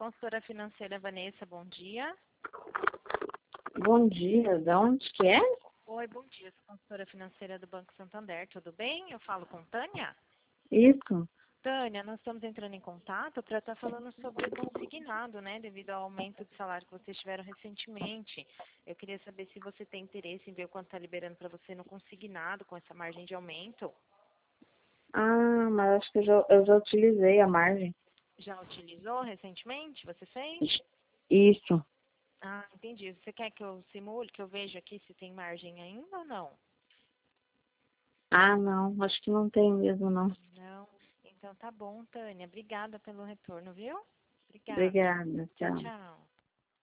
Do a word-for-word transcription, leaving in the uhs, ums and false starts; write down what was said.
Consultora financeira Vanessa, bom dia. Bom dia, de onde que é? Oi, bom dia. Sou consultora financeira do Banco Santander, tudo bem? Eu falo com Tânia? Isso. Tânia, nós estamos entrando em contato para estar falando sobre o consignado, né? Devido ao aumento de salário que vocês tiveram recentemente. Eu queria saber se você tem interesse em ver o quanto está liberando para você no consignado com essa margem de aumento. Ah, mas acho que eu já, eu já utilizei a margem. Já utilizou recentemente? Você fez? Isso. Ah, entendi. Você quer que eu simule, que eu veja aqui se tem margem ainda ou não? Ah, não, acho que não tem mesmo, não. Não. Então tá bom, Tânia. Obrigada pelo retorno, viu? Obrigada. Obrigada, Tchau, tchau. tchau.